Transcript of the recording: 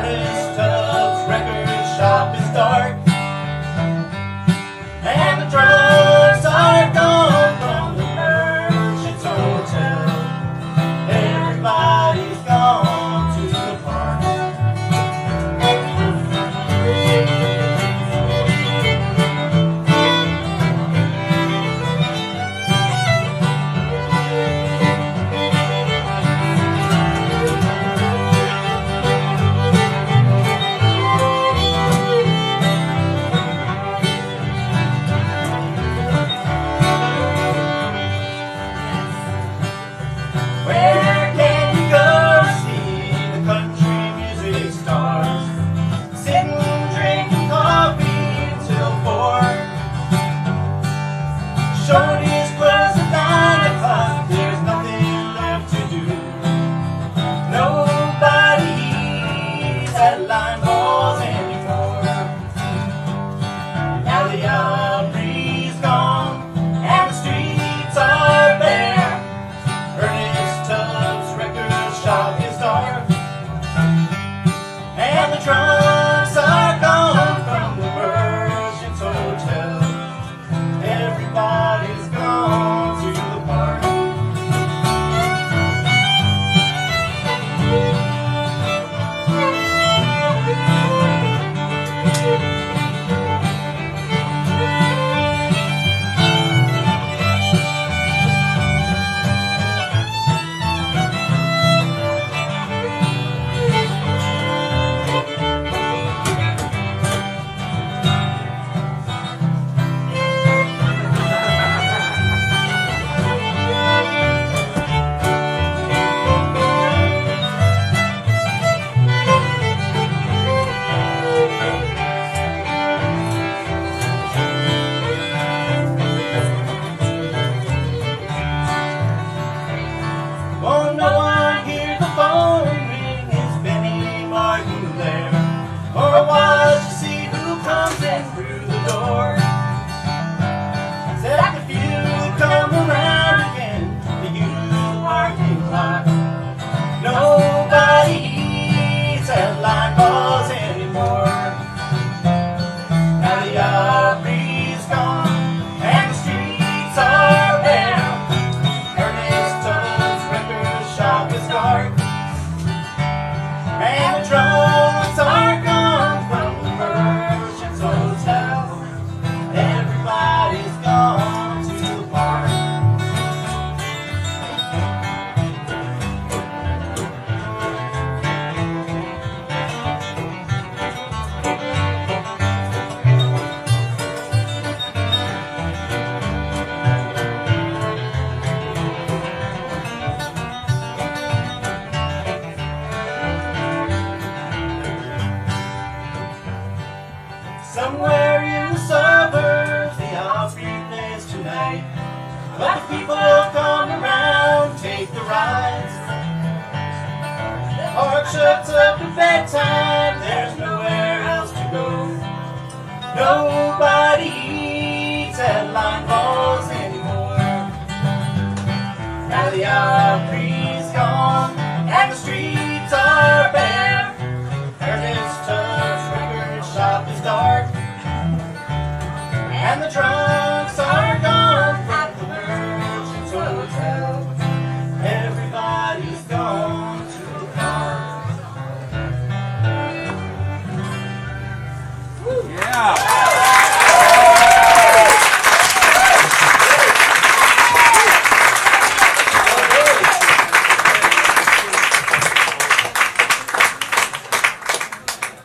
Ernest Tubbs' record shop is dark, and the drugs are gone from the Merchants Hotel. Everybody's gone to the park. Where can you go see the country music stars? Sitting, drinking coffee till 4. Showing his clothes at 9 o'clock. There's nothing left to do. Nobody eats at line balls anymore. Now the Opry's gone and the streets are bare. Ernest Tubbs' record shop is dark, and the drunks are gone from the Merchants Hotel. Everybody's gone to the park. Oh, no one hears the phone ring. Is Benny Martin there? Or watch to see who comes in through the door? Said I could feel it come around again, the usual parking lot. Nobody eats at line balls anymore. Now the Opry's gone and the streets are bare. Ernest Tubbs' record shop is dark, and the drunks are gone from the Merchants Hotel. Everybody's gone to the park. Somewhere in the suburbs, the Opry plays tonight. But the people come around, take the rides. The park shuts up at bedtime, there's nowhere else to go. Nobody eats at line balls anymore. Now the Opry